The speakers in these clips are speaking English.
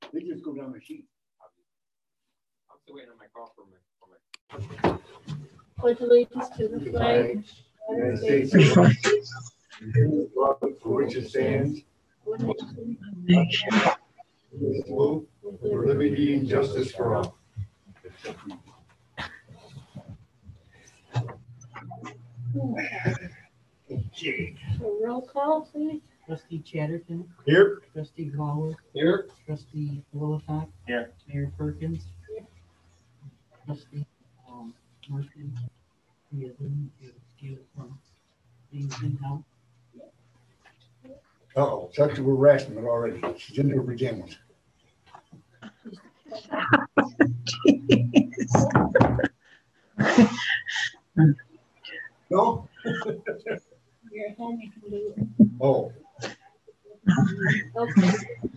They just go down the sheet. I'm still waiting on my call for my. Pledge allegiance to the flag. United States of America, for which it stands, for liberty and justice for all. Roll call, please. Trustee Chatterton. Here. Trustee Glauber. Here. Trustee Willicox. Here. Mayor Perkins. Here. Trustee Murphy. He is excused from being in house. Uh-oh, Chuck's we're harassing her already. She's in her pajamas. No? You're at home, you can do it. Oh. Okay.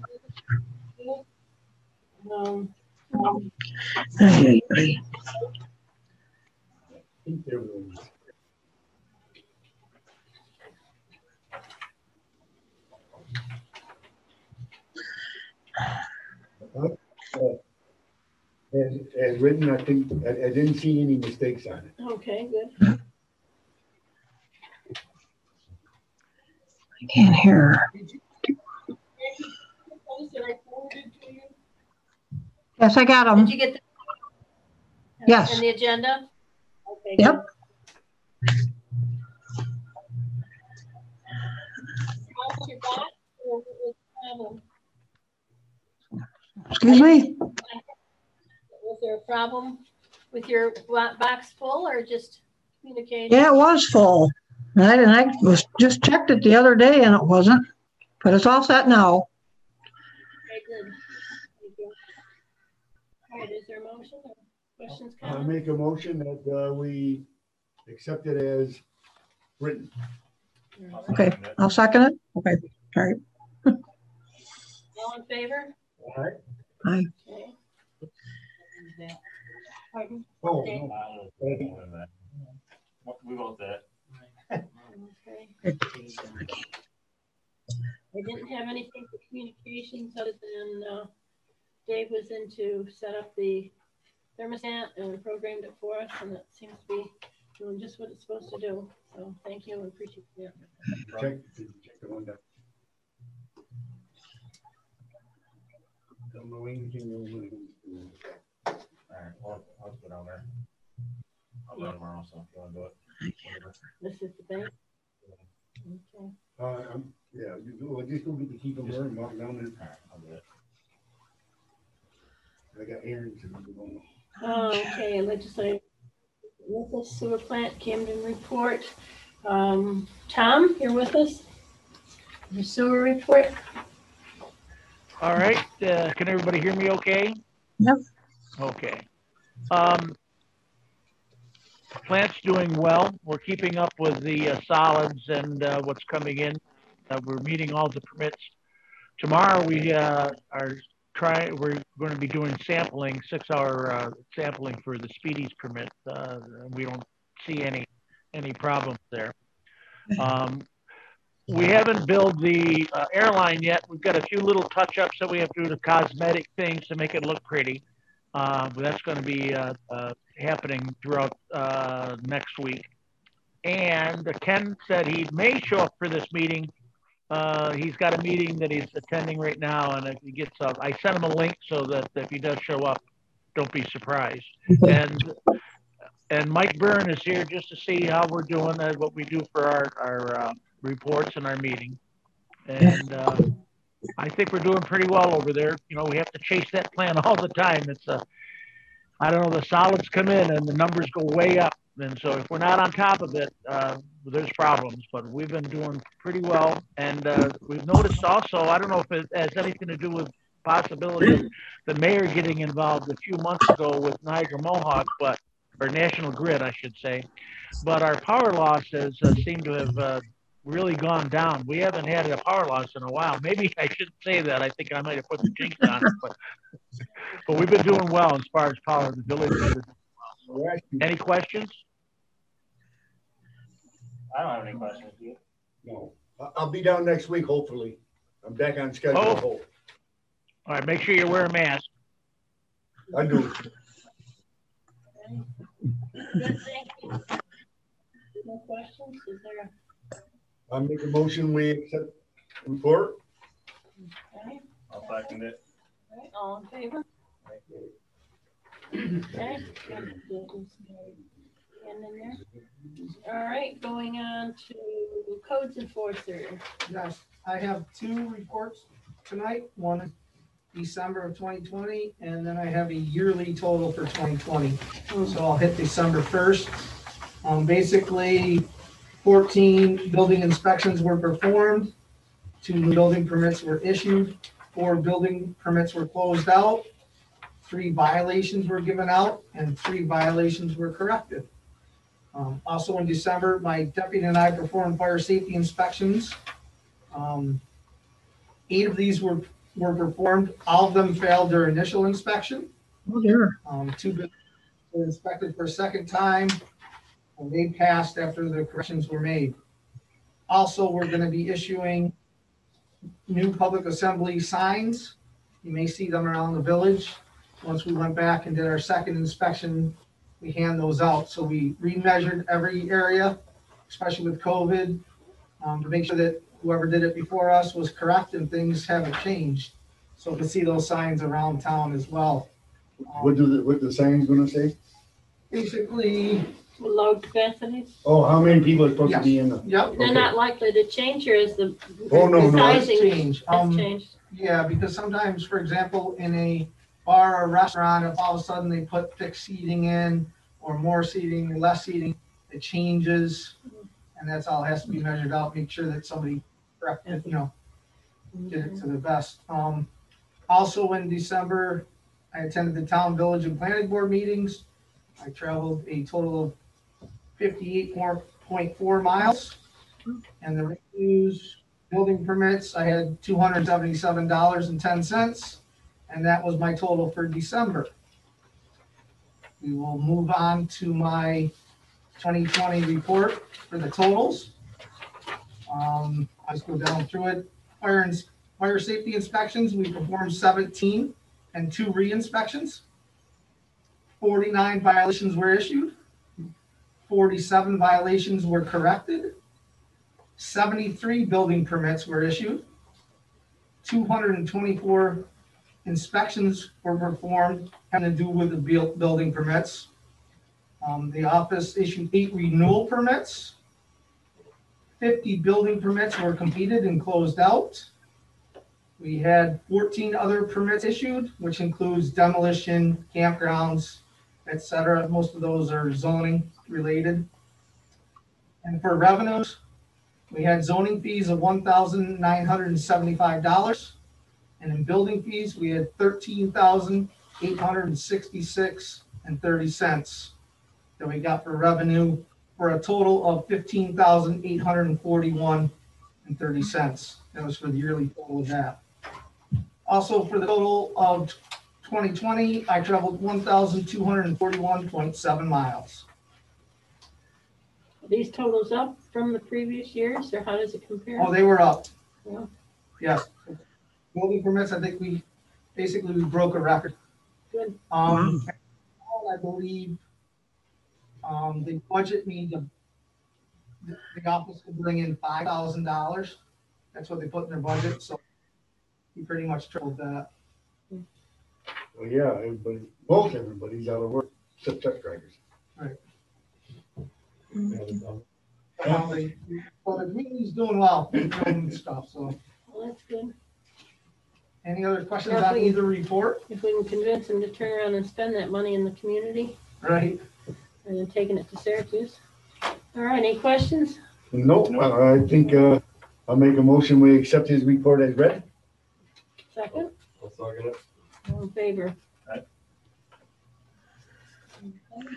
As written, I think I didn't see any mistakes on it. Okay, good. I can't hear her. Yes, I got them. Did you get the? Yes. And the agenda? Okay. Yep. Excuse me? Was there a problem with your box full or just communication? Yeah, it was full. And I was just checked it the other day and it wasn't, but it's all set now. Okay, good. Thank you. All right, is there a motion or questions, I comments? make a motion that we accept it as written. Okay, I'll second it. Okay, all right. All in favor? All right. Aye. Okay. Pardon? Oh, Okay. no. We want that. Okay. I didn't have anything for communications other than Dave was in to set up the thermostat and programmed it for us, and it seems to be doing just what it's supposed to do. So thank you and appreciate it. Check the one down. Don't know anything. All right, well, I'll put on there. I'll go tomorrow, so if you want to do it. Whatever. This is the bank. Okay. Yeah, you just go get the key from her and walk down there. All right, I'll do it. I got errands to do. Okay, legislative local sewer plant Camden report. Tom, you're with us? Your sewer report? All right, can everybody hear me okay? Yep. Okay. Plant's doing well. We're keeping up with the solids and what's coming in. We're meeting all the permits. Tomorrow we're going to be doing sampling, 6-hour sampling for the Speedies permit. We don't see any problems there. We haven't billed the airline yet. We've got a few little touch-ups that we have to do, the cosmetic things to make it look pretty. But that's going to be happening throughout next week. And Ken said he may show up for this meeting. He's got a meeting that he's attending right now, and if he gets up, I sent him a link so that if he does show up, don't be surprised. And Mike Byrne is here just to see how we're doing, what we do for our reports and our meeting. And I think we're doing pretty well over there. You know, we have to chase that plan all the time. It's I don't know, the solids come in and the numbers go way up. And so if we're not on top of it, there's problems, but we've been doing pretty well. And we've noticed also, I don't know if it has anything to do with possibility of the mayor getting involved a few months ago with Niagara Mohawk, or National Grid, I should say. But our power losses seem to have really gone down. We haven't had a power loss in a while. Maybe I shouldn't say that. I think I might have put the jinx on it, but we've been doing well as far as power. The village has been doing well. Any questions? I don't have any questions. Do you? No, I'll be down next week, hopefully. I'm back on schedule. Oh. All right, make sure you wear a mask. I do. Good, thank you. No questions? Is there I make a motion, we accept the report. okay? I'll second it. All right, all in favor? Okay. And in there. All right, going on to codes enforcer. Yes, I have two reports tonight. One is December of 2020, and then I have a yearly total for 2020. So I'll hit December 1st. Basically, 14 building inspections were performed, 2 building permits were issued, 4 building permits were closed out, 3 violations were given out, and 3 violations were corrected. Also in December, my deputy and I performed fire safety inspections. 8 of these were performed. All of them failed their initial inspection. Oh dear. 2 buildings were inspected for a second time, and they passed after the corrections were made. Also, we're going to be issuing new public assembly signs. You may see them around the village. Once we went back and did our second inspection, we hand those out. So we remeasured every area, especially with COVID, to make sure that whoever did it before us was correct and things haven't changed. So to see those signs around town as well. What the sign's gonna say? Basically, Load capacities. Oh, how many people are supposed to be in the? yep. They're not likely to change, or is the Oh, no, the no, It's sizing changed. has changed? Yeah, because sometimes, for example, in a bar or restaurant, if all of a sudden they put fixed seating in, or more seating, or less seating, it changes. And that's all has to be measured out, make sure that somebody, corrected, did it to the best. Also in December, I attended the town, village, and planning board meetings. I traveled a total of 58.4 miles. And the revenues, building permits, I had $277.10. And that was my total for December. We will move on to my 2020 report for the totals. I'll just go down through it. Fire safety inspections, we performed 17 and 2 re-inspections. 49 violations were issued. 47 violations were corrected. 73 building permits were issued. 224 inspections were performed having to do with the building permits. The office issued 8 renewal permits. 50 building permits were completed and closed out. We had 14 other permits issued, which includes demolition, campgrounds, etc. Most of those are zoning related. And for revenues, we had zoning fees of $1,975. And in building fees, we had $13,866.30 that we got for revenue, for a total of $15,841.30. That was for the yearly total of that. Also, for the total of 2020, I traveled 1,241.7 miles. Are these totals up from the previous years, or how does it compare? Oh, they were up. Yeah. Yes. Building permits, I think we broke a record. Good. I believe they budget me the office to bring in $5,000. That's what they put in their budget, so he pretty much tripled that. Well, yeah, most everybody's out of work, except truck drivers. Right. Yeah, Well, the community's doing well, and stuff, so. Well, that's good. Any other questions on either report? If we can convince them to turn around and spend that money in the community, Right. and then taking it to Syracuse. All right, any questions? Nope, I think, I'll make a motion, we accept his report as read. Second? I'll second it. All in favor? Aye. Okay.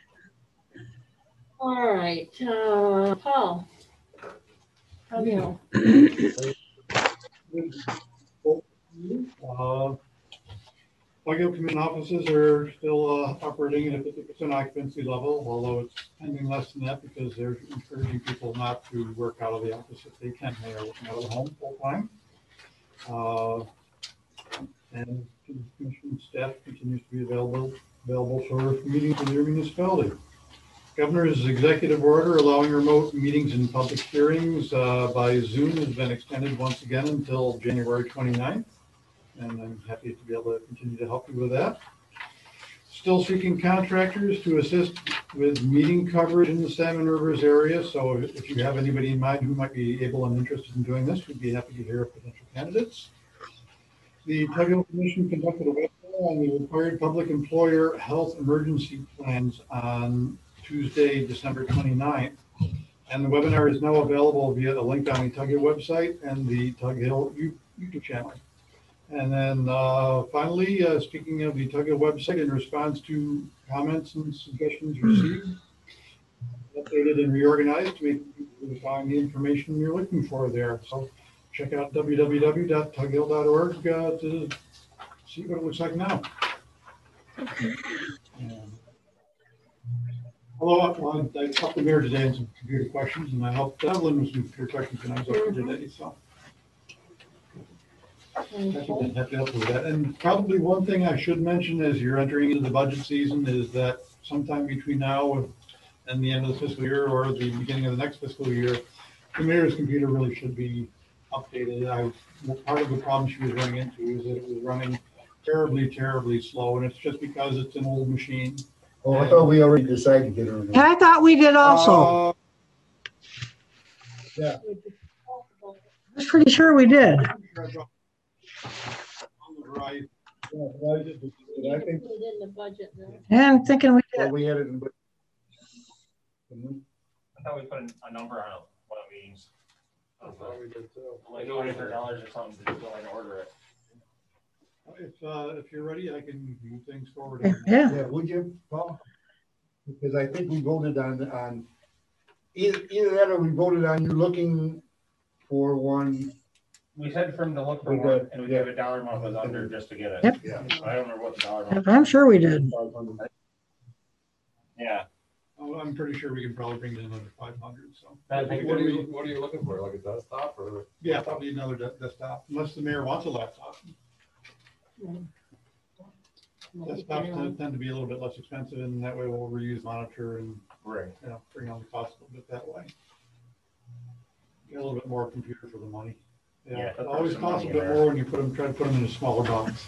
All right, Paul. How do you know? Flagler Commission offices are still operating at a 50% occupancy level, although it's tending less than that because they're encouraging people not to work out of the office if they can. They are working out of home full time. And the commission staff continues to be available for meetings in your municipality. Governor's executive order allowing remote meetings and public hearings by Zoom has been extended once again until January 29th. And I'm happy to be able to continue to help you with that. Still seeking contractors to assist with meeting coverage in the Salmon Rivers area. So if you have anybody in mind who might be able and interested in doing this, we'd be happy to hear potential candidates. The Tug Hill Commission conducted a webinar on the required public employer health emergency plans on Tuesday, December 29th. And the webinar is now available via the link on the Tug Hill website and the Tug Hill YouTube channel. And then finally, speaking of the Tug Hill website, in response to comments and suggestions received, updated and reorganized to make you find the information you're looking for there. So check out www.tughill.org to see what it looks like now. Hello, I talked to the mayor today on some computer questions, and I helped Evelyn with some computer questions when I was up here today. So happy to help with that. And probably one thing I should mention as you're entering into the budget season is that sometime between now and the end of the fiscal year or the beginning of the next fiscal year, the mayor's computer really should be updated. Part of the problem she was running into is that it was running terribly slow, and it's just because it's an old machine. Oh, I thought we already decided to get her. Yeah, I thought we did also. Yeah. I was pretty sure we did. On the right. Yeah, I think Put it in the budget now. Yeah, I'm thinking we well, did. we had it in. I thought we put a number on one of the meetings. I thought we did too. Like $200 or something to go and order it. If you're ready, I can move things forward. Yeah. Yeah, would you, Paul? Because I think we voted on either that or we voted on you looking for one. We said for him to look for one, and we gave a dollar amount was under just to get it. Yep. Yeah. I don't remember what the dollar amount. I'm sure we did. Yeah. Oh, I'm pretty sure we can probably bring in another 500. So I think What are you looking for? Like a desktop or? yeah, probably another desktop, unless the mayor wants a laptop. Desktops tend to be a little bit less expensive, and that way we'll reuse monitor and right. Bring down the cost a little bit that way. Get a little bit more computer for the money. Yeah, It always costs a bit more when you try to put them in a smaller box.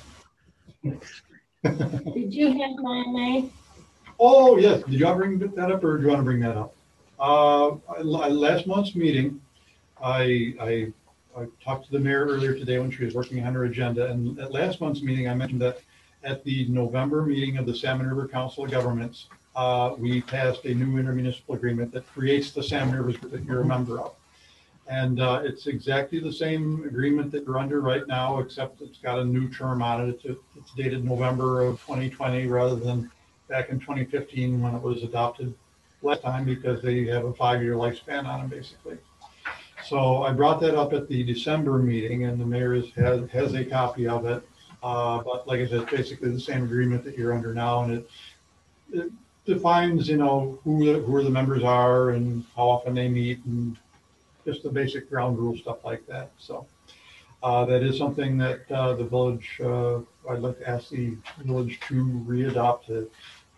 Did you have my name? Oh, yes. Did y'all bring that up, or do you want to bring that up? Last month's meeting, I talked to the mayor earlier today when she was working on her agenda, and at last month's meeting, I mentioned that at the November meeting of the Salmon River Council of Governments, we passed a new intermunicipal agreement that creates the Salmon Rivers Group that you're a member of. And it's exactly the same agreement that you're under right now, except it's got a new term on it. It's dated November of 2020 rather than back in 2015 when it was adopted last time, because they have a 5-year lifespan on them, basically. So I brought that up at the December meeting, and the mayor has a copy of it. But like I said, it's basically the same agreement that you're under now, and it defines, who the members are and how often they meet and just the basic ground rule stuff like that. So that is something that the village, I'd like to ask the village to re-adopt it.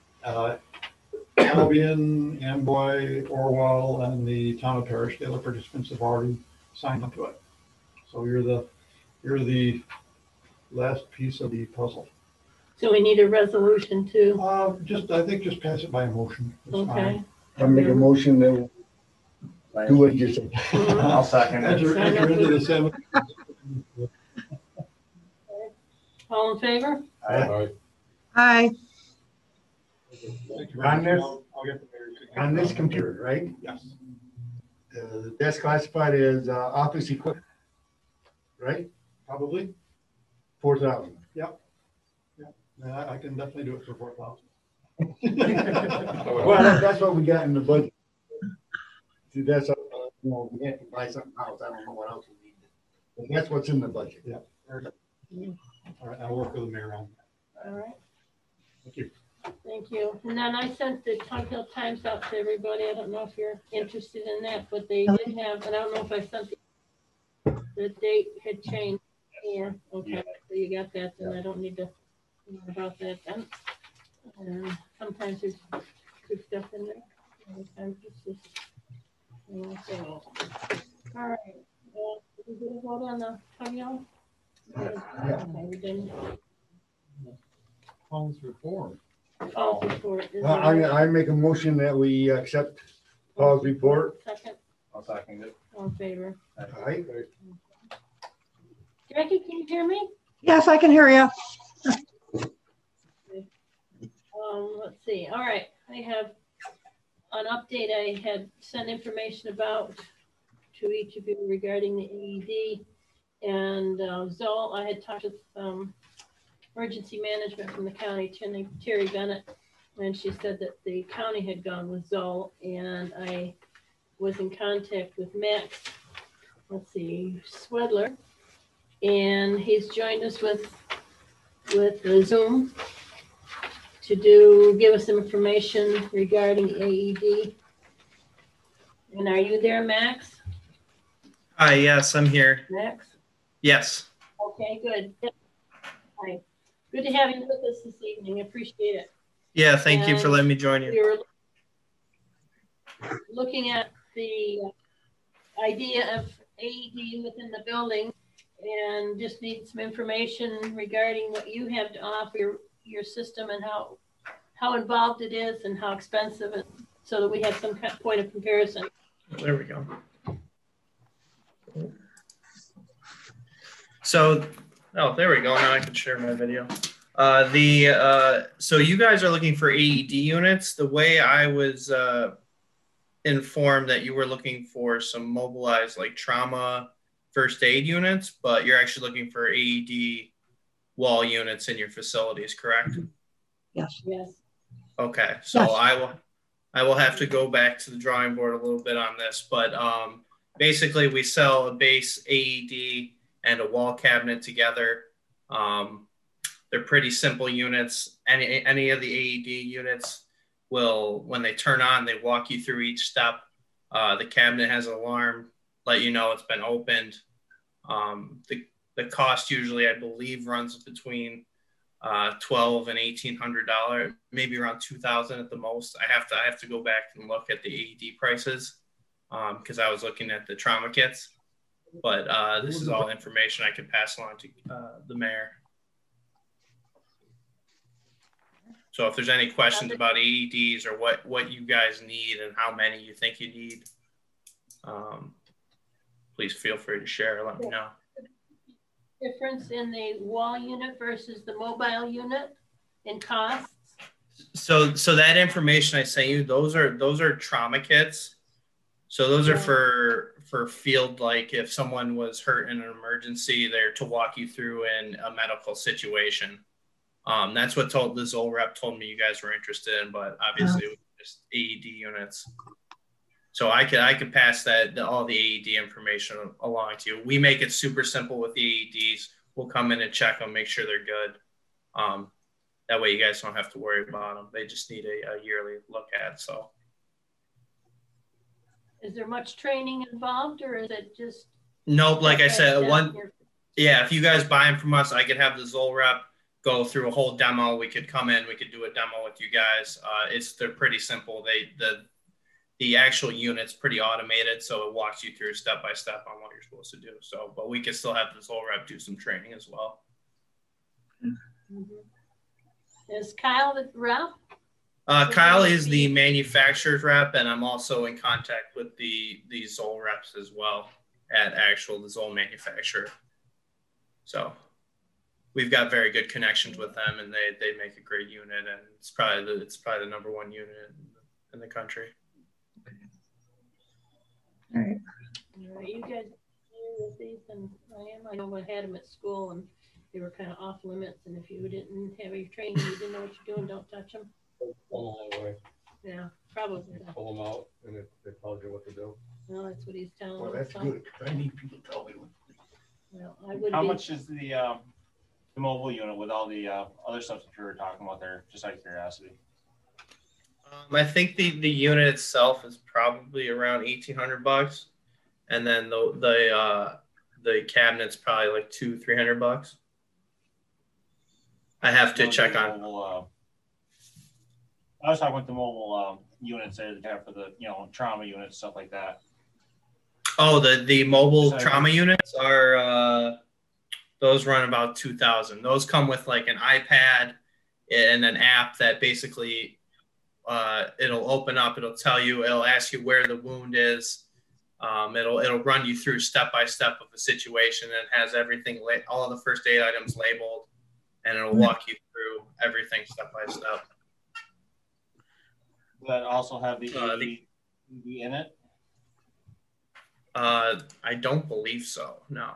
Albion, Amboy, Orwell, and the town of Parishdale participants have already signed up to it. So you're the last piece of the puzzle. So we need a resolution too. I think just pass it by a motion. It's Okay. fine. I make a motion that do what you say. I'll second it. Enter into the Salmon. All in favor? Hi. On this- I'll get the mayor's signature. On this computer, right? Yes. That's classified as office equipment, right? Probably. 4,000. I can definitely do it for 4,000. Well, that's what we got in the budget. See, that's, we have to buy something else. I don't know what else we need. But that's what's in the budget. Yeah. All right, I'll work with the mayor on that. All right, Thank you. thank you. And then I sent the Tug Hill Times out to everybody. I don't know if you're interested in that, but they did have, and I don't know if I sent the date had changed. Yeah, okay. They you got that, then I don't need to know about that then. And sometimes there's good stuff in there. Other times it's just, so. All right. We did a vote on the Tuggyal? Yeah. Okay, we didn't. Paul's report. Paul's report. Is there I make a motion that we accept Paul's report. a second? I'll second it. All in favor? Aye. Jackie, can you hear me? Yes, I can hear you. Let's see. All right. I have an update I had sent information about to each of you regarding the AED and Zoll. I had talked with emergency management from the county, Terry Bennett, and she said that the county had gone with Zoll, and I was in contact with Max, let's see, Swedler, and he's joined us with the Zoom to give us some information regarding the AED. And are you there, Max? Hi, yes, I'm here. Max? Yes. Okay, good. Hi. Good to have you with us this evening. Appreciate it. Yeah, thank you for And letting me join you. we were looking at the idea of AED within the building and just need some information regarding what you have to offer your system and how involved it is and how expensive it, so that we have some kind of point of comparison. There we go. So, oh, there we go. Now I can share my video. So you guys are looking for AED units. The way I was informed that you were looking for some mobilized like trauma first aid units, but you're actually looking for AED wall units in your facilities, correct? Yes. Yes. Okay, so Yes. I will have to go back to the drawing board a little bit on this, but basically we sell a base AED and a wall cabinet together. They're pretty simple units. Any of the AED units will, when they turn on, they walk you through each step. The cabinet has an alarm, let you know it's been opened. The cost usually, I believe, runs between $1,200 and $1,800, maybe around $2,000 at the most. I have to go back and look at the AED prices because I was looking at the trauma kits. But this is all information I can pass along to the mayor. So if there's any questions about AEDs or what you guys need and how many you think you need, please feel free to share. Let me know. Difference in the wall unit versus the mobile unit in costs? So that information I sent you, those are trauma kits. So those are for field, like if someone was hurt in an emergency, they're to walk you through in a medical situation. That's what the Zoll rep told me you guys were interested in, but obviously it was just AED units. So I could pass all the AED information along to you. We make it super simple with the AEDs. We'll come in and check them, make sure they're good. That way you guys don't have to worry about them. They just need a yearly look at. So. Is there much training involved, or is it just? Nope. Like I said, if you guys buy them from us, I could have the Zoll rep go through a whole demo. We could come in, we could do a demo with you guys. They're pretty simple. The actual unit's pretty automated, so it walks you through step by step on what you're supposed to do. So, but we could still have the Zoll rep do some training as well. Mm-hmm. Is Kyle the rep? Kyle is the manufacturer's rep, and I'm also in contact with the Zoll reps as well at the Zoll manufacturer. So we've got very good connections with them, and they make a great unit, and it's probably the number one unit in the country. All right. All right, you guys with these, and I know I had them at school, and they were kind of off limits. And if you didn't have your training, you didn't know what you're doing, don't touch them. Pull them all away. Yeah, probably. Pull them out, and they tells you what to do. Well, that's what he's telling Well, us. that's good. I need people to tell me. Well, I would How be. much is the mobile unit with all the other stuff that you were talking about there? Just out of curiosity. I think the unit itself is probably around $1,800, and then the cabinet's probably like $200-300. I have to check on. I was talking with the mobile units that they have for the trauma units, stuff like that. Oh, the mobile trauma units are those run about 2,000. Those come with like an iPad and an app that basically it'll open up. It'll tell you. It'll ask you where the wound is. It'll run you through step by step of the situation, and it has everything, all of the first aid items labeled, and it'll walk you through everything step by step. Does that also have the AED in it? I don't believe so. No.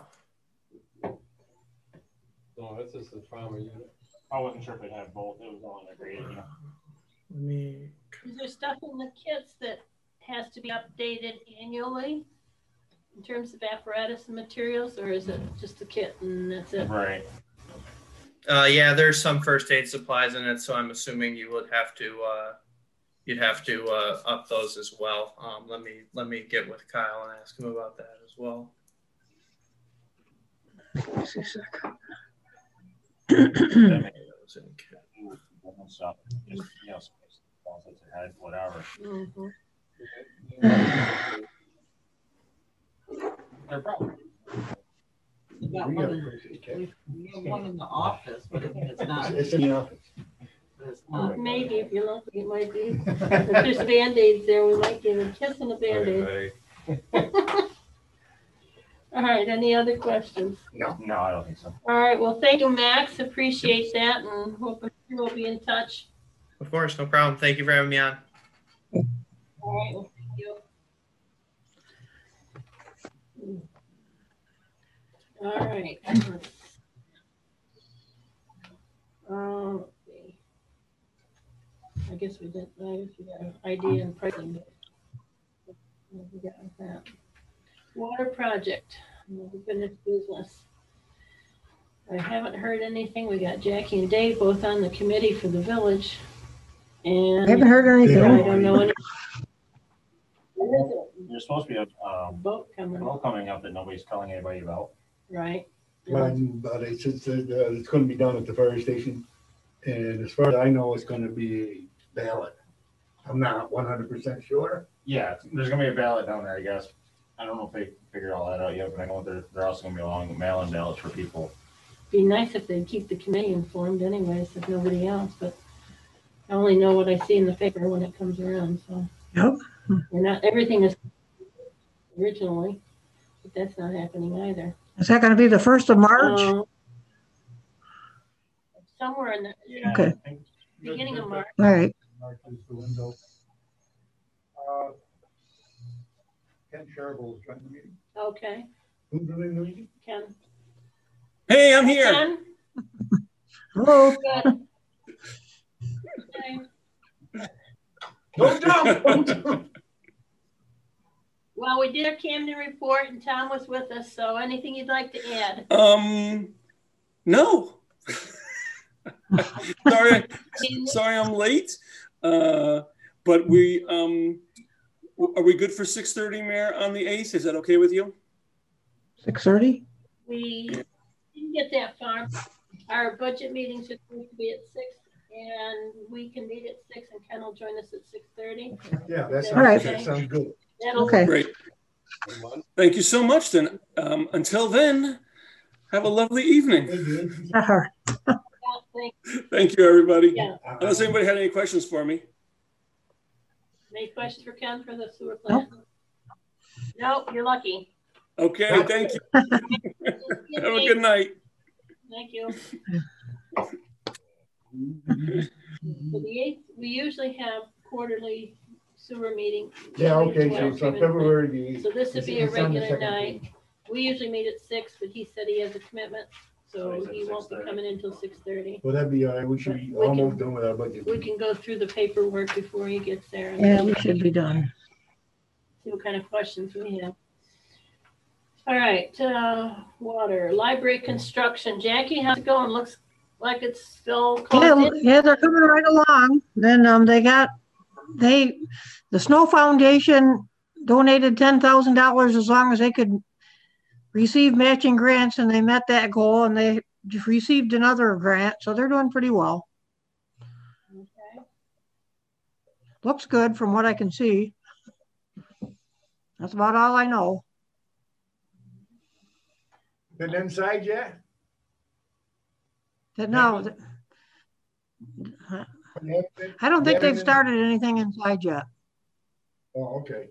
No, that's just the trauma unit. I wasn't sure if it had both. It was all integrated. Is there stuff in the kits that has to be updated annually in terms of apparatus and materials, or is it just the kit and that's it? Right. Yeah, there's some first aid supplies in it, so I'm assuming you would have to you'd have to up those as well. Let me get with Kyle and ask him about that as well. Stuff, just head, whatever. Mm-hmm. They're probably. We got one we have one in the office, but it's not. It's in the office. It's not. Maybe if you're lucky, it might be. If there's Band-Aids there, we might give a kiss and a Band-Aid. All right, any other questions? No, I don't think so. All right, well, thank you, Max. Appreciate that, and hope we'll be in touch. Of course, no problem. Thank you for having me on. All right, well, thank you. All right. Let's see. I guess we got an idea and pricing. What we got with that? Water project. Finished business. I haven't heard anything. We got Jackie and Dave both on the committee for the village. And I haven't heard anything. I don't know any. There's supposed to be a Boat coming up that nobody's telling anybody about. Right. But it's going to be done at the fire station, and as far as I know, it's going to be a ballot. I'm not 100% sure. Yeah, there's gonna be a ballot down there, I guess. I don't know if they figured all that out yet, but I know they're also gonna be along mail-in ballots for people. Be nice if they'd keep the committee informed anyways, if nobody else, but I only know what I see in the paper when it comes around, so. Yep. We're not, everything is originally, but that's not happening either. Is that going to be the 1st of March? Somewhere in the Okay. beginning of March. All right. Mark is the window. Ken Sharble is joining the meeting. Okay, Who's joining the meeting? Ken. Hey, I'm here. Ken? Hello. Good. Okay. Don't jump! Well, we did our Camden report and Tom was with us, so anything you'd like to add? No. sorry I'm late. But we are we good for 6:30, Mayor, on the 8th? Is that okay with you? 6:30? We didn't get that far. Our budget meetings are supposed to be at 6, and we can meet at 6, and Ken will join us at 6:30. Yeah, that sounds, All right. that sounds good. Okay. Great. Thank you so much. Then, until then, have a lovely evening. Thank you, everybody. Yeah. Unless anybody had any questions for me. Any questions for Ken for the sewer plant? Nope, you're lucky. Okay, thank you. Have a good night. Thank you. For the 8th, we usually have quarterly sewer meeting. Yeah, okay, so February the. So this would be a it's on the regular second night. page. We usually meet at 6, but he said he has a commitment, so he won't be coming in until 6:30. Well, that'd be, we should be We can- almost done with our budget. We can go through the paperwork before he gets there. And Yeah, we should be done. see what kind of questions we have. All right, water, library construction. Jackie, how's it going? Looks like it's still closed in. Yeah, they're coming right along. Then the Snow Foundation donated $10,000 as long as they could receive matching grants, and they met that goal, and they just received another grant, so they're doing pretty well. Okay. Looks good from what I can see. That's about all I know. Been inside yet? No, I don't think they've started anything inside yet. Oh, okay.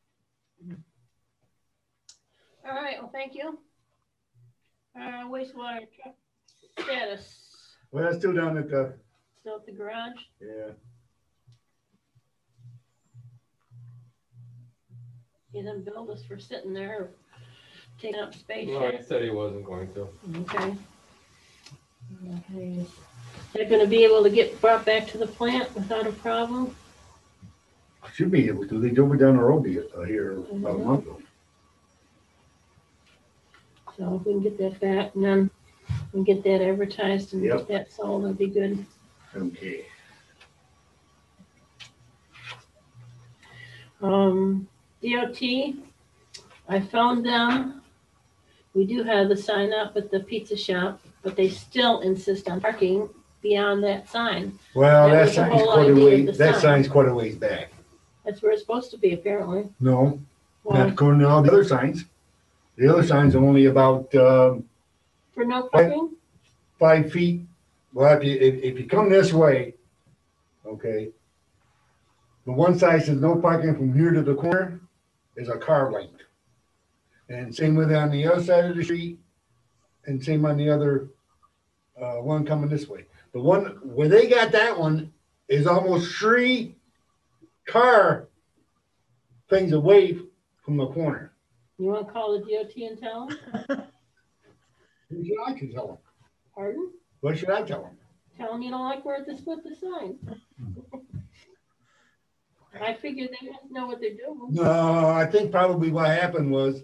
All right, well, thank you. Wastewater truck status, Well, that's still down at the, still at the garage? yeah. He didn't bill us for sitting there, or taking up space. No, he said he wasn't going to. Okay. Okay. They're gonna be able to get brought back to the plant without a problem? Should be able to. They drove it down the road here about a month ago. So if we can get that back, and then we can get that advertised and Yep. get that sold, that'd be good. Okay. DOT, I found them. We do have the sign up at the pizza shop, but they still insist on parking beyond that sign. Well, That that was the sign's whole quite a idea of ways, the that sign. sign's quite a ways back. That's where it's supposed to be, apparently. No, not Well, according to all the other signs. The other signs are only about, for no parking? 5 feet. Well, if you come this way, okay, the one side says no parking from here to the corner is a car length. And same with on the other side of the street, and same on the other, one coming this way. The one, where they got that one is almost 3 car things away from the corner. You wanna call the DOT and tell them? Who should I tell them? Pardon? What should I tell them? Tell them you don't like where to put the sign. I figured they must know what they're doing. No, I think probably what happened was,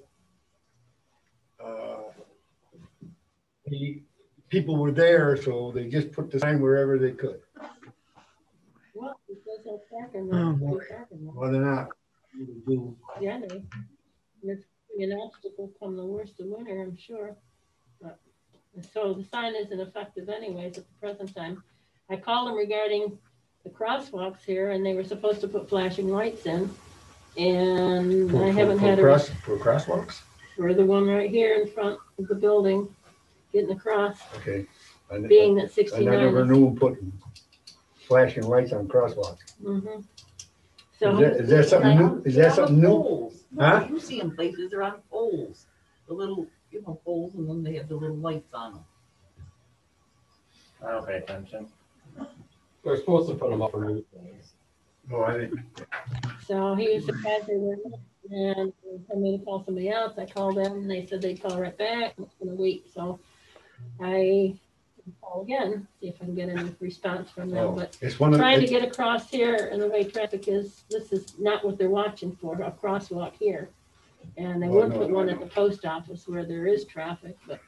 the people were there, so they just put the sign wherever they could. Well, it says no parking. Oh, no boy. parking lot. Well, they're not. Do- Yeah, they, it's an obstacle come the worst of winter, I'm sure. But, so the sign isn't effective anyways at the present time. I called them regarding the crosswalks here, and they were supposed to put flashing lights in. And I haven't had a, For crosswalks? for the one right here in front of the building, getting across, Okay. being that I 69 never is. knew putting flashing lights on crosswalks. Mhm. Is So, that something new? Is that something new? Poles. Huh? No, you see them places, they're on poles. The little, poles, and then they have the little lights on them. I don't pay attention. They're supposed to put them up for new things. No, I didn't. so he was surprised they were, and they told me to call somebody else. I called them, and they said they'd call right back. It's been a week, so I call again, see if I can get any response from them. But It's one of trying to the, get across here, and the way traffic is, this is not what they're watching for, a crosswalk here. And they Oh, would no, put no, one no. at the post office where there is traffic, but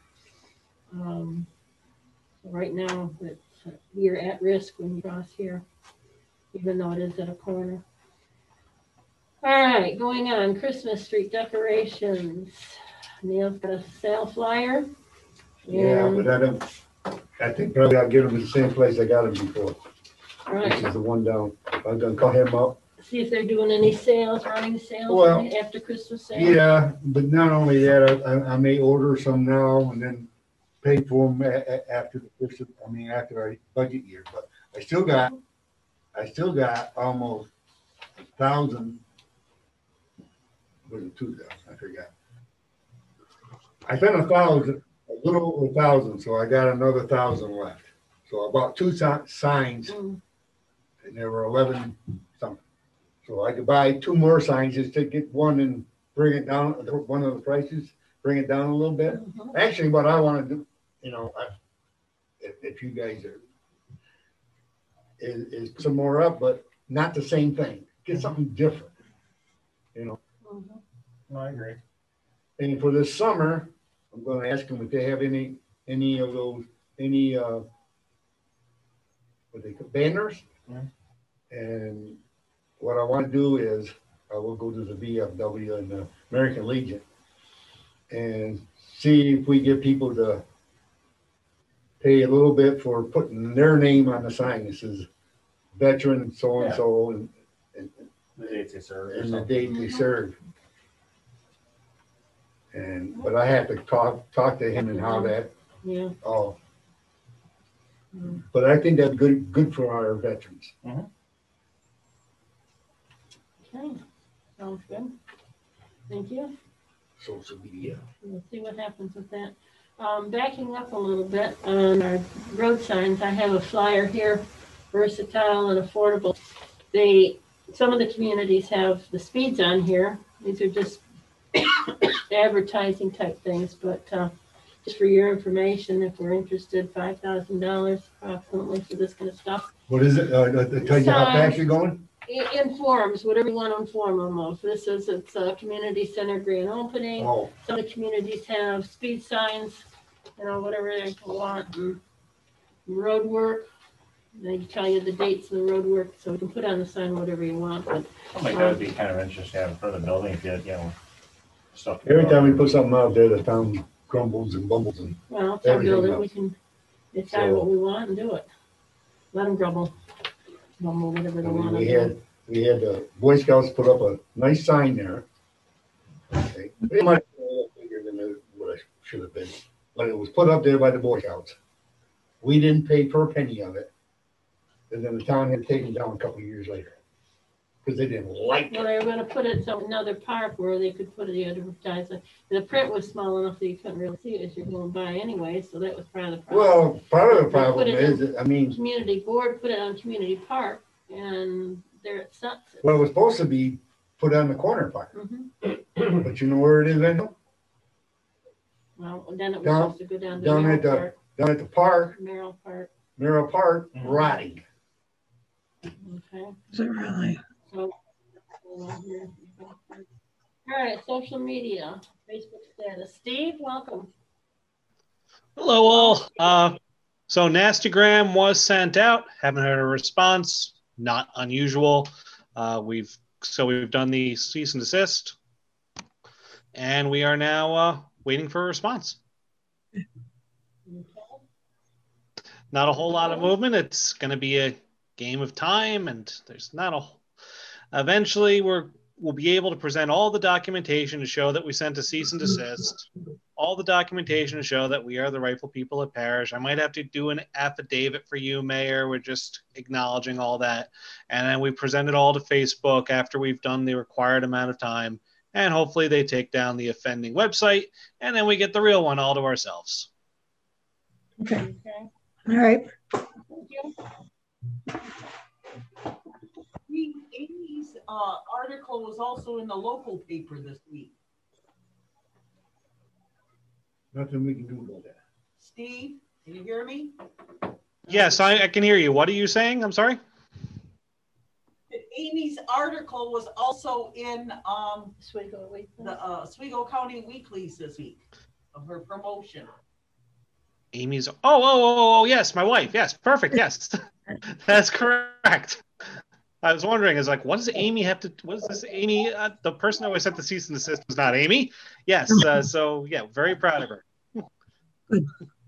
right now, it's, you're at risk when you cross here, even though it is at a corner. All right, going on, Christmas street decorations. Neil's got a sale flyer. yeah, and- but I think probably I'll get them in the same place I got them before, All which right, is the one down. I'm gonna call him up. see if they're doing any sales, running sales Well, after Christmas sale. Yeah, but not only that, I may order some now and then pay for them after the first, after our budget year, but I still got almost 1,000. Was it 2,000? I forgot. I spent 1,000, a little over 1,000, so I got another 1,000 left. So I bought 2 signs, Mm. and there were 11 something. So I could buy 2 more signs just to get one and bring it down, one of the prices, bring it down a little bit. Mhm. Actually, what I want to do, if you guys are, is some more up, but not the same thing. Get something different, Mhm. No, I agree. And for this summer, I'm going to ask them if they have any of those, what they call banners. Yeah. And what I want to do is I will go to the VFW and the American Legion and see if we get people to pay a little bit for putting their name on the sign. This is veteran so-and-so and The dates they serve. or and the something. date they serve. But I have to talk to him and how that, Yeah. oh. But I think that's good for our veterans. Okay, sounds good. Thank you. Social media. We'll see what happens with that. Backing up a little bit on our road signs, I have a flyer here, versatile and affordable. Some of the communities have the speeds on here. These are just advertising type things, but just for your information, if we're interested, $5,000 approximately for this kind of stuff. What is it? Tell you how fast you're going? Informs, whatever you want to inform them of. This is, it's a community center grand opening. Oh, Some of the communities have speed signs, whatever they want, and road work. They tell you the dates of the road work, so you can put on the sign whatever you want, but. Something like that would be kind of interesting in front of the building if you had, stuff. every time we put something out there, the town grumbles and bumbles and Well, it's our everything building, else. we can decide what we want and do it. Let them grumble, whatever they want. we had the Boy Scouts put up a nice sign there. Okay. It might be a little bigger than what I should have been, but it was put up there by the Boy Scouts. We didn't pay per penny of it. And then the town had taken it down a couple of years later. Because they didn't like Well, it. they were gonna put it in another park where they could put the advertising. The print was small enough that you couldn't really see it as you're going by anyway, so that was part of the problem. Well, part of the They problem put it is, I mean, Community board put it on community park, and there it sucks. well, it was supposed to be put on the corner part. Mhm. But you know where it is right now? Well, then it was Down- supposed to go down to down Merrill at the- Park, Down at the park, Merrill Park, Merrill Park, rotting. okay? Is it really? So, here. All right, social media, Facebook status. Steve, welcome. Hello all. So Nastagram was sent out. Haven't heard a response. Not unusual. We've done the cease and desist, and we are now waiting for a response. Not a whole lot of movement. It's going to be a game of time, and there's not a. Eventually, we'll be able to present all the documentation to show that we sent a cease and desist. All the documentation to show that we are the rightful people of parish. I might have to do an affidavit for you, Mayor. We're just acknowledging all that. And then we present it all to Facebook after we've done the required amount of time. And hopefully they take down the offending website. And then we get the real one all to ourselves. Okay. Okay. All right. Thank you. Amy's article was also in the local paper this week. Nothing we can do about that. Steve, can you hear me? Yes, I can hear you. What are you saying? I'm sorry. Amy's article was also in Oswego Weekly. the Oswego County Weeklies this week of her promotion. Amy's. Oh, yes, my wife. Yes, perfect. Yes, that's correct. I was wondering, what does Amy have to, what is this Amy, the person who I sent the cease and desist was not Amy. Yes. So yeah, very proud of her. Good.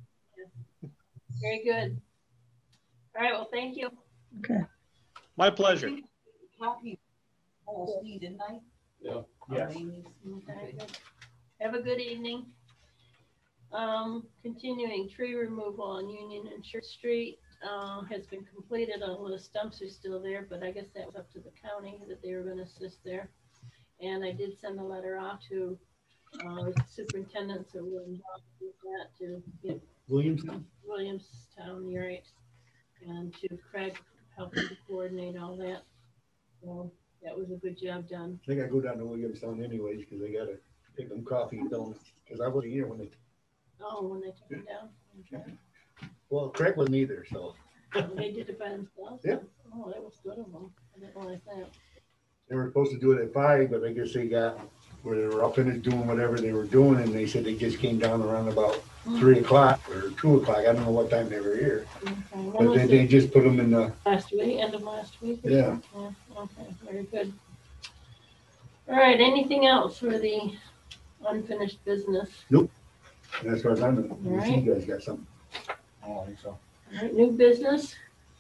Very good. All right, well, thank you. Okay. My pleasure. Copy. Oh, Steve, didn't I? Yeah. Yes. Amy's. Okay, good. Have a good evening. Continuing tree removal on Union and Church Street has been completed. All the stumps are still there, but I guess that was up to the county that they were going to assist there. And I did send a letter off to superintendents that were involved with that to get Williamstown? Williamstown, you're right, and to Craig helping to coordinate all that. So that was a good job done. I think I go down to Williamstown anyways, because I gotta take them coffee and donuts, because I wasn't here when they, Oh, when they took it down. Okay. well, Craig wasn't either, so. They did it by themselves? Yeah. Oh, that was good of them. I didn't realize that. They were supposed to do it at 5, but I guess they got, where they were up in it doing whatever they were doing, and they said they just came down around about 3 o'clock or 2 o'clock. I don't know what time they were here. Okay. When But was they it? just put them in the, Last week, end of last week? or Yeah. something? Yeah, okay, very good. All right, anything else for the unfinished business? as far as I'm, you Right. guys got something. I don't think so. All right, new business.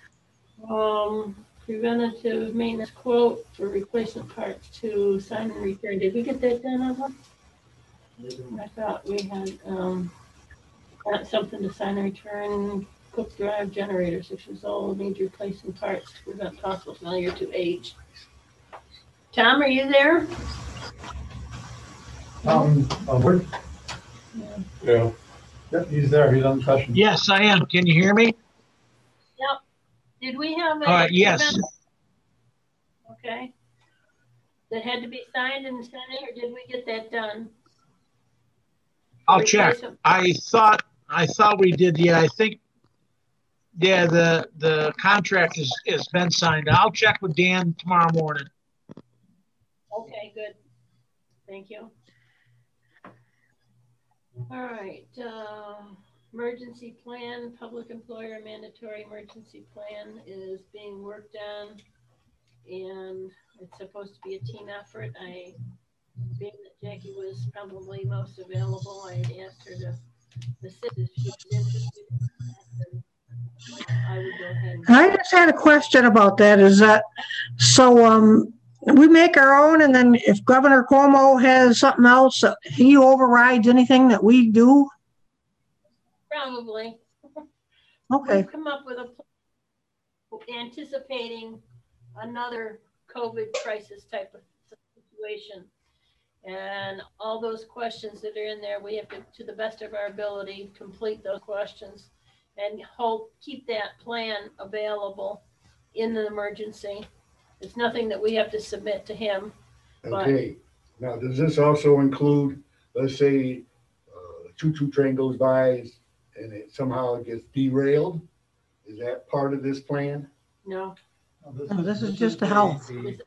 Preventative maintenance quote for replacement parts to sign and return. Did we get that done, Evelyn? I thought we had, got something to sign and return. Cook drive generator, 6 years old, needs replacement parts to prevent possible failure to age. Tom, are you there? Word? Yeah. Yep, he's there. He's on the session. Yes, I am. Can you hear me? Yep. Did we have All right, yes. Okay. That had to be signed and sent in, or did we get that done? I'll check. I thought we did. Yeah, I think. Yeah, the contract has been signed. I'll check with Dan tomorrow morning. Okay, good. Thank you. All right. Emergency plan, public employer mandatory emergency plan is being worked on, and it's supposed to be a team effort. Being that Jackie was probably most available, I asked her to assist if she was interested in that. I would go ahead and I just had a question about that. Is that so? We make our own, and then if Governor Cuomo has something else, he overrides anything that we do. probably. Okay. We've come up with a plan anticipating another COVID crisis type of situation. And all those questions that are in there, we have to the best of our ability, complete those questions and keep that plan available in an emergency. It's nothing that we have to submit to him. Okay, now does this also include, let's say, a choo-choo train goes by and it somehow gets derailed? Is that part of this plan? No. No, this is just a health.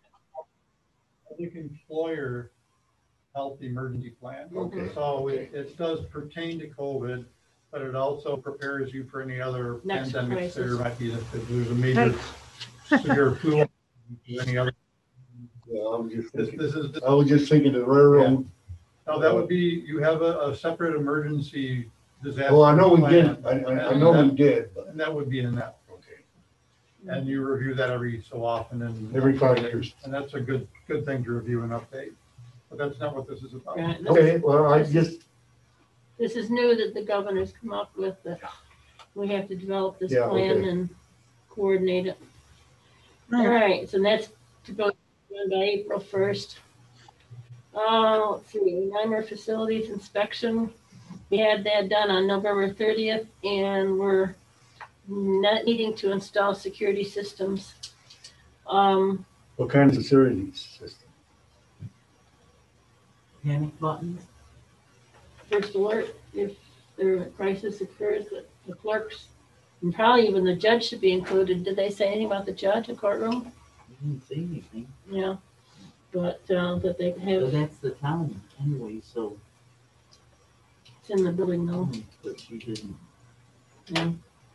Public employer health emergency plan. Okay. So it does pertain to COVID, but it also prepares you for any other Next pandemics crisis. there might be, if there's a major severe flu or any other. Yeah, I was just This thinking, is, I was just thinking the railroad. no, that would be, you have a separate emergency disaster. Well, I know we plan, did, I know we did, but, and that would be in that. okay. And you review that every so often and. Every 5 years. And that's a good thing to review and update. But that's not what this is about. Right. Okay, well, I just, This is new that the governor's come up with, that we have to develop this Yeah, plan okay. and coordinate it. All right, so that's to go done by April 1st. Let's see, minor facilities inspection. We had that done on November 30th, and we're not needing to install security systems. what kind of security system? Panic buttons. First alert, if a crisis occurs, the clerks and probably even the judge should be included. Did they say anything about the judge in courtroom? I didn't say anything. Yeah, but that they So have, that's the town anyway, so. it's in the building though. But she didn't. Yeah.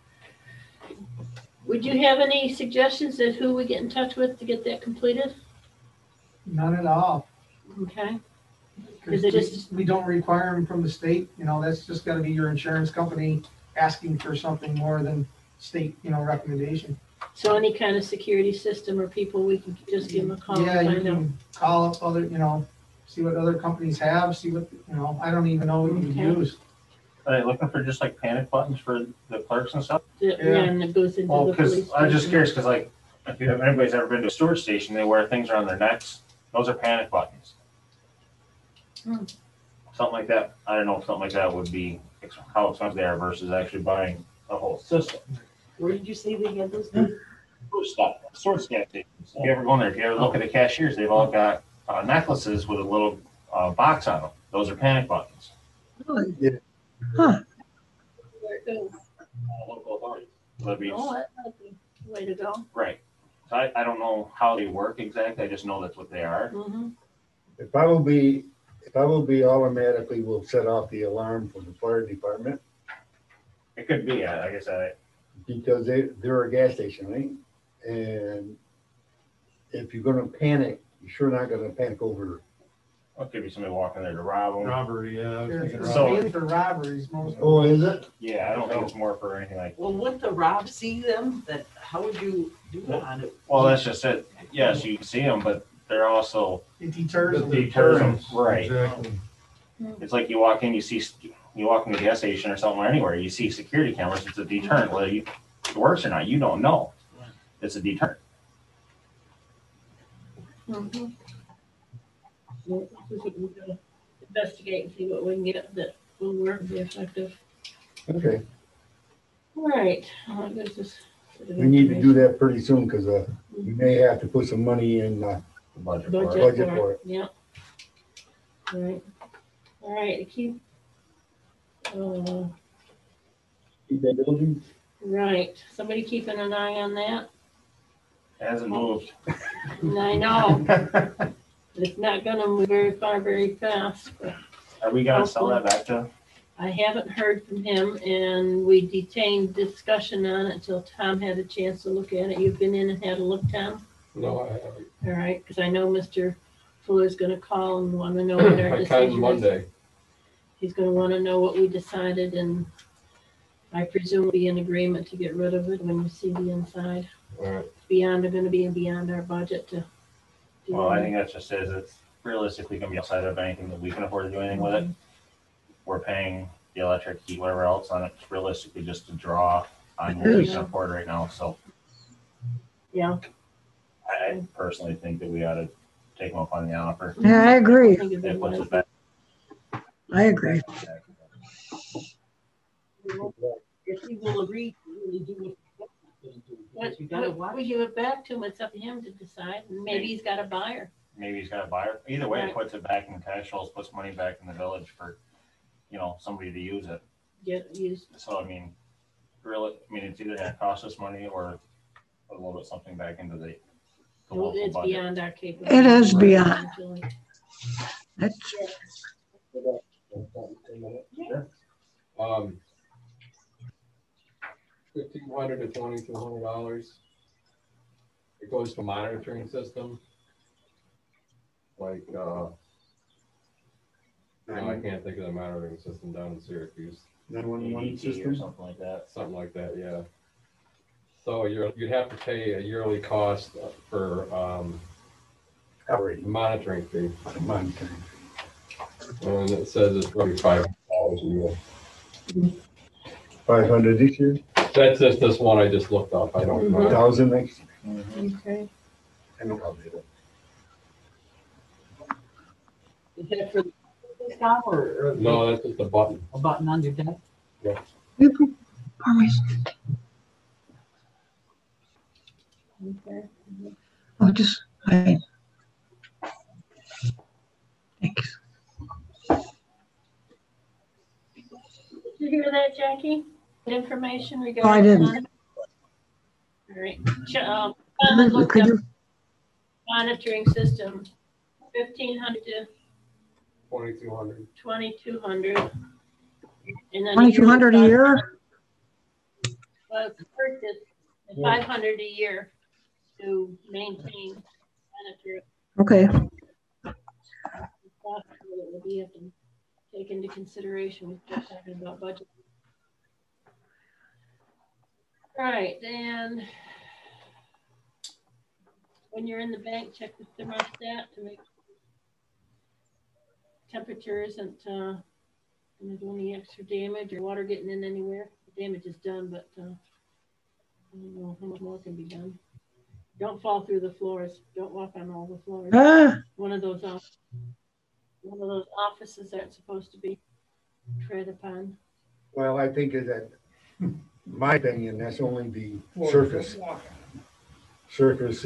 Would you have any suggestions as who we get in touch with to get that completed? None at all. Okay, Because Is it just- we don't require them from the state, that's just gotta be your insurance company asking for something more than state, recommendation. so any kind of security system or people, we can just give them a call Yeah, and you find out. can call up other, see what other companies have, see what, I don't even know what you Okay. use. Are they looking for just like panic buttons for the clerks and stuff? Yeah, and it goes into Well, the because police. I was just station. curious, because like, if anybody's ever been to a storage station, they wear things around their necks. Those are panic buttons. Hmm. Something like that. I don't know if something like that would be how expensive they are versus actually buying a whole system. Where did you say they had those? Storage stations. If you ever go in there, if you ever look at the cashiers, they've all got necklaces with a little box on them. Those are panic buttons. Really? Yeah. Huh. Where it goes. Local authorities. That'd be- Oh, that might be the way to go. Right. So I don't know how they work exactly. I just know that's what they are. Mhm. It probably automatically will set off the alarm for the fire department It could be. I guess because they're a gas station, right? And if you're gonna panic, you're sure not gonna panic over Well, it could be somebody walking there to rob them. Robbery, yeah. I was thinking It's So- mainly for robberies most. Oh, is it? Yeah, I don't think it's more for anything like. Well, wouldn't the Rob see them? That, how would you do that on it? Well, that's just it. Yes, you can see them, but they're also. It deters them. Deterrence, right. Exactly. It's like you walk in, you walk in the gas station or something or anywhere, you see security cameras. It's a deterrent. Whether it works or not, you don't know. It's a deterrent. Mhm. Well, we can investigate and see what we can get that will work and be effective. Okay, All right. There's this bit of we need to do information. that pretty soon, cause, we may have to put some money in, The budget for it. Budget for it. Yeah. All right. All right, keep, Keep that building? right, somebody keeping an eye on that? Hasn't moved. I know, it's not gonna move very far, very fast, but Are we gonna sell that back to? I haven't heard from him, and we detained discussion on it until Tom had a chance to look at it. You've been in and had a look, Tom? No, I haven't. All right, because I know Mr. Fuller's gonna call and want to know what our I can decision is. Monday. He's gonna want to know what we decided, and I presume we'll be in agreement to get rid of it when you see the inside. All right. Gonna be beyond our budget to do. Well, I think that just says it's realistically gonna be outside of anything that we can afford to do anything with it. We're paying the electric, heat, whatever else on it. It's realistically just to draw on what we can afford right now, so. Yeah. I personally think that we ought to take them up on the offer. Yeah, I agree. think it'd be It puts wise. us back. I agree. If he will agree to really do what. You gotta watch. We give it back to him, it's up to him to decide, and maybe he's got a buyer. Maybe he's got a buyer. Either way, it Right. puts it back in cash flows, puts money back in the village for, somebody to use it. Get used. So, I mean, really, it's either gonna cost us money or put a little bit something back into the local It's budget. beyond our capability. It is beyond. That's, $1,500 to $2,200. It goes to monitoring system. Like, I can't think of the monitoring system down in Syracuse. 911 ADT or system? something like that. Something like that, yeah. So you'd have to pay a yearly cost for Outrage. monitoring fee. Monitoring. And it says it's roughly $500 a year. 500 this year, That's just this one I just looked up. I don't know. 1,000 next. Okay. I know how they do. Is that for the stop or No, that's just a button. a button on your desk? you can promise. Okay. Oh, just, thanks. Did you hear that, Jackie? Good information regarding. Oh, I didn't. All right. Simon looked Could up you, monitoring system, 1,500 to 2,200. 2,200. And then 2,200 a year? Well, it's purchased, and 500 a year to maintain, monitor it. Okay, That we have to take into consideration when we're talking about budget. All right, and when you're in the bank, check the thermostat to make temperature isn't gonna do any extra damage or water getting in anywhere. The damage is done, but I don't know how much more can be done. Don't fall through the floors. Don't walk on all the floors. One of those offices aren't supposed to be tread upon. Well, I think is that, my opinion, that's only the surface. Surface,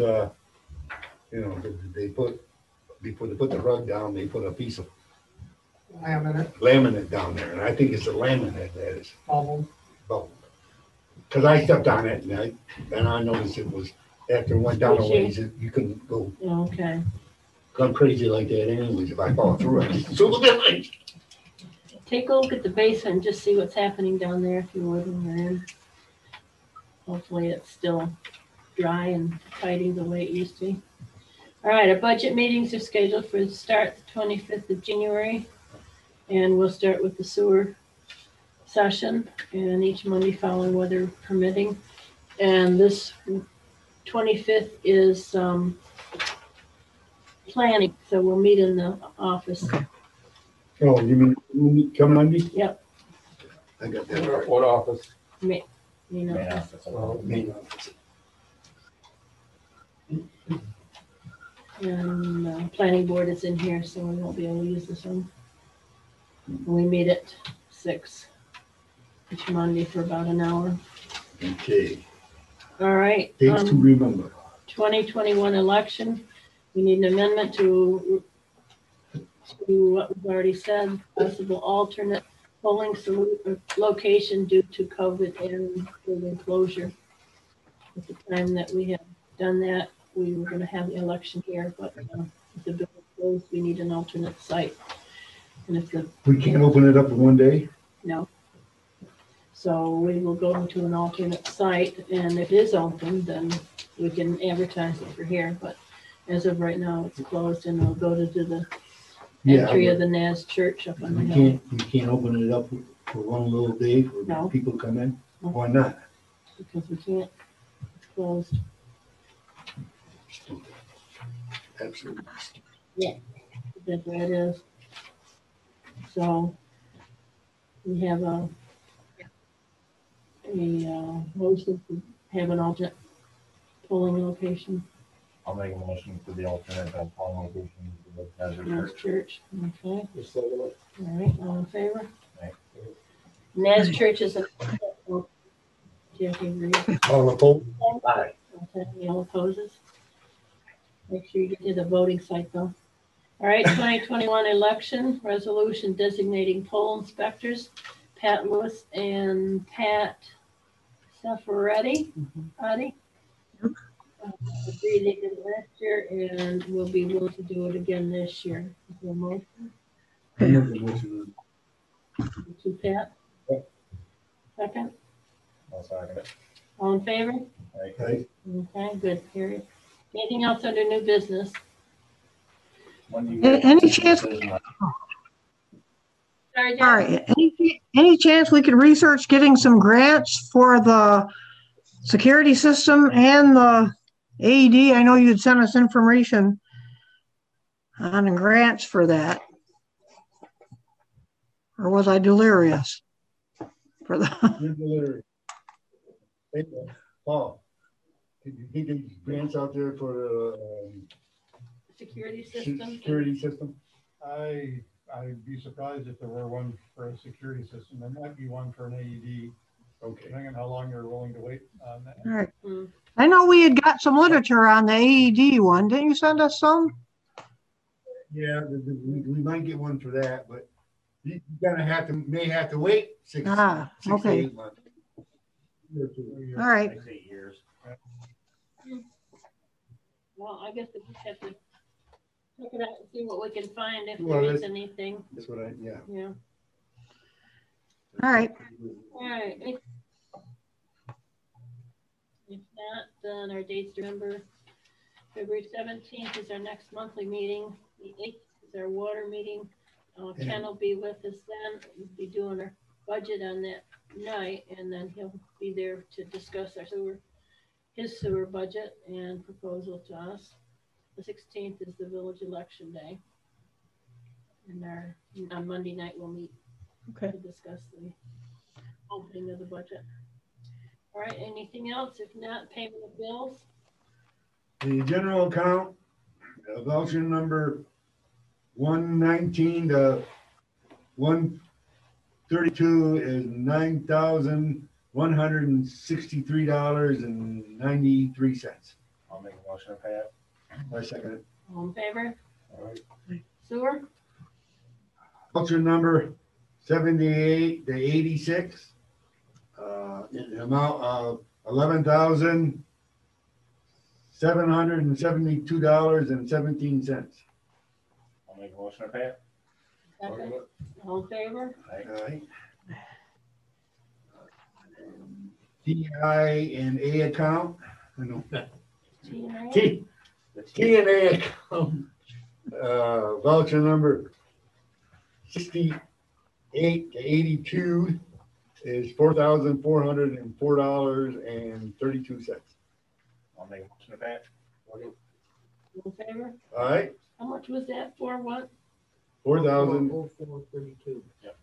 before they put the rug down, they put a piece of laminate down there, and I think it's the laminate that is Bubble. bubbled. Cause I stepped on it and I noticed it was, after it went down a ways, you couldn't go Okay. crazy like that anyways if I fall through it. So Take a look at the basement and just see what's happening down there if you would when you're in. Hopefully it's still dry and tidy the way it used to be. All right, our budget meetings are scheduled for the start the 25th of January. And we'll start with the sewer session and each Monday following, weather permitting. And this 25th is planning, so we'll meet in the office. Oh, you mean come Monday? Yep. I got that. What office? You know. Yeah, that's all. Main office. And planning board is in here, so we won't be able to use this one. We meet at 6 each Monday for about an hour. Okay. All right. Dates to remember. 2021 election. We need an amendment to what we've already said. Possible alternate polling location due to COVID and building closure. At the time that we have done that, we were going to have the election here, but if the building closed, we need an alternate site. And if we can't open it up in one day? No. So we will go to an alternate site, and if it is open, then we can advertise it for here. But as of right now, it's closed, and we'll go to the entry of the Naz Church up on the hill. We can't open it up for one little day for No. people to come in? No. Why not? Because we can't. It's closed. Stupid. Absolutely stupid. Yeah, that's what it is. So we have a motion to have an alternate polling location. I'll make a motion for the alternate polling location for the Nazareth Naz Church. Church, okay. All All right, all in favor? Aye. Naz Church is a. Jackie agrees. All opposed? Aye. Okay, any all opposes? Make sure you get to the voting site though. All right, 2021 election resolution designating poll inspectors, Pat Lewis and Pat Safaretti. Agreed they did it last year and will be willing to do it again this year. Is there a motion? I make a motion. To Pat? Second? I'll second it. All in favor? Okay. Okay, good, period. Anything else under new business? When do you Any get chance- decision on- Sorry, All Jerry. right, any chance we could research getting some grants for the security system and the AED? I know you'd sent us information on grants for that. Or was I delirious? For the, You're delirious. Hey, Paul, did you think there's grants out there for the Security system? security system? I'd be surprised if there were one for a security system. There might be one for an AED, Okay. depending on how long you're willing to wait on that. all right. Hmm. I know we had got some literature on the AED one. Didn't you send us some? Yeah, we might get one for that, but you're gonna may have to wait six to Okay. 8 months. All right. 6 to 8 years. Well, I guess we just have to check it out and see what we can find if Well, there is that's- anything. That's what yeah. Yeah. All right. All right. If not, then our dates to remember. February 17th is our next monthly meeting. The 8th is our water meeting. Ken will be with us then. We'll be doing our budget on that night, and then he'll be there to discuss his sewer budget and proposal to us. The 16th is the village election day. And on Monday night, we'll meet Okay. to discuss the opening of the budget. All right, anything else? If not, payment of bills. The general account, voucher number 119 to 132 is $9,163.93. I'll make a motion to pay it. I second it. All in favor? All right. Sewer? Voucher number 78 to 86, in the amount of $11,772.17. I'll make a motion to pay it. Second. All in favor? Alright. DI and A account, I know, TNA? TNA account, voucher number 68 to 82 is $4,404.32. I'll make a motion to pay it. All in favor? All right, How much was that for? What? 4,432. Yep.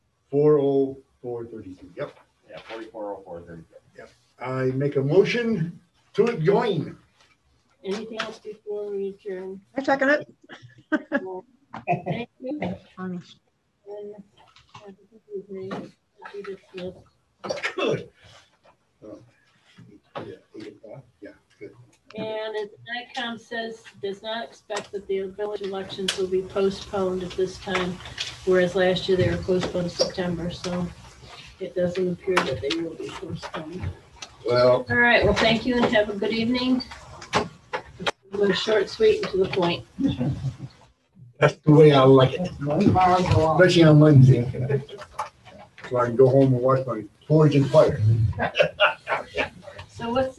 40432. Yep. Yeah, 4404.32. I make a motion to join. Anything else before we adjourn? I second it. Thank you. Honest. And I think we've made- we dismissed. Good. Oh, yeah, 8 o'clock. Yeah, good. And as NICOM says, does not expect that the village elections will be postponed at this time, whereas last year they were postponed to September, so it doesn't appear that they will be postponed. Well, All right, well, thank you and have a good evening. Go short, sweet, and to the point. that's the way I like it, Tomorrow's the law. especially on Wednesday. So I can go home and watch my Forge and Fire. So what's